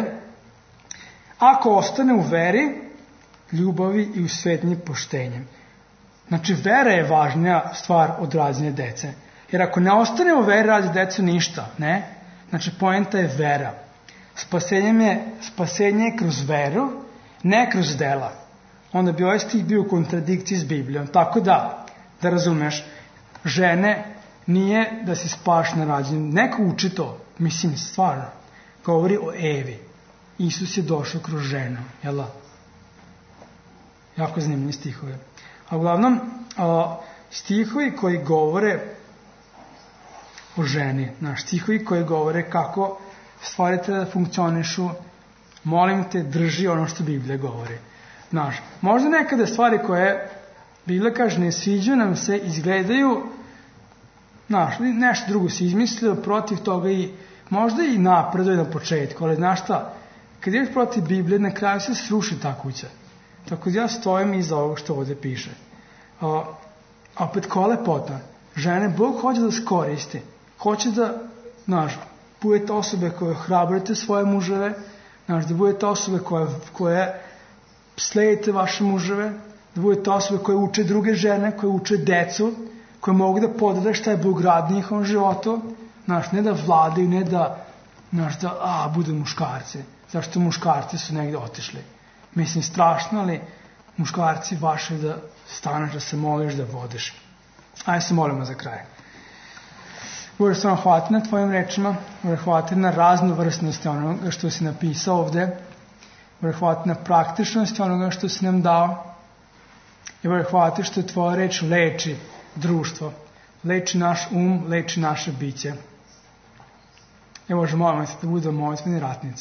[SPEAKER 1] ako ostane u veri, ljubavi i u svetnji poštenjem. Znači, vera je važnija stvar od rađenja dece. Jer ako ne ostane u veri, rađe decu ništa, ne? Znači, poenta je vera. Spasenjem je, spasenje je kroz veru, ne kroz dela. Onda bi ovaj stih bio u kontradikciji s Biblijom. Tako da, da razumeš, žene nije da si spašena rađenjem. Neko uči to, mislim, stvarno. Govori o Evi. Isus je došao kroz ženu, jel' da? Jako zanimljivi stihove. A uglavnom, stihovi koji govore o ženi, znaš, stihovi koji govore kako stvari treba da funkcionišu, molim te, drži ono što Biblija govori. Znaš, možda nekada stvari koje Biblija kaže ne sviđaju nam se, izgledaju, znaš, nešto drugo si izmislio protiv toga i možda i napreduje na početku, ali znaš šta, kad ideš protiv Biblije, na kraju se sruši ta kuća. Tako da ja stojim iza ovog što ovdje piše. A, opet, ko je lepota? Žene, Bog hoće da skoristi. Hoće da, znaš, budete osobe koje hrabrite svoje muževe, znaš, da budete osobe koje, koje sledite vaše muževe, da budete osobe koje uče druge žene, koje uče decu, koje mogu da podade šta je Bog radi u njihovom životu, znaš, ne da vladaju, ne da, znaš, da, a, budu muškarci. Zašto muškarci su negdje otišli? Mislim, strašno, ali muškarci vaše da staneš, da se moliš, da vodiš. Ajde se molimo za kraj. Bože, samo hvala na tvojim rečima, Bože, hvala na raznovrsnosti onoga što si napisao ovde, Bože, hvala na praktičnosti onoga što si nam dao, i Bože, hvala ti što tvoja reč leči društvo, leči naš um, leči naše biće. I Bože, molimo se da budemo molitveni ratnici.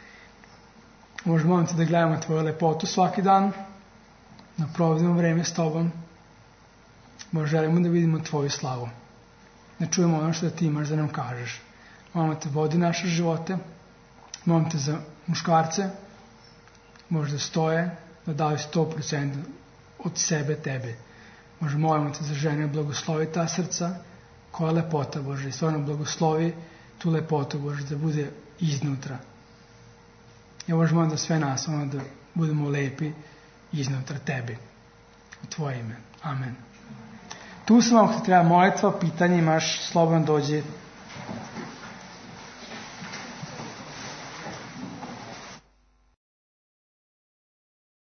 [SPEAKER 1] Bože, molim te da gledamo tvoju lepotu svaki dan, da provedemo vreme s tobom. Bože, želimo da vidimo tvoju slavu. Da čujemo ono što ti imaš da nam kažeš. Molim te, vodi naše živote. Molim te za muškarce. Bože, da stoje, da daju sto posto od sebe tebi. Bože, molimo te za žene, blagoslovi ta srca. Koja lepota, Bože, i stvarno blagoslovi tu lepotu, Bože, da bude iznutra. Ja Bože, molim da sve nas, ono da budemo lepi iznutra tebi. U tvoje ime. Amen. Tu sam, ako ti treba molitva, pitanje imaš, slobodno dođi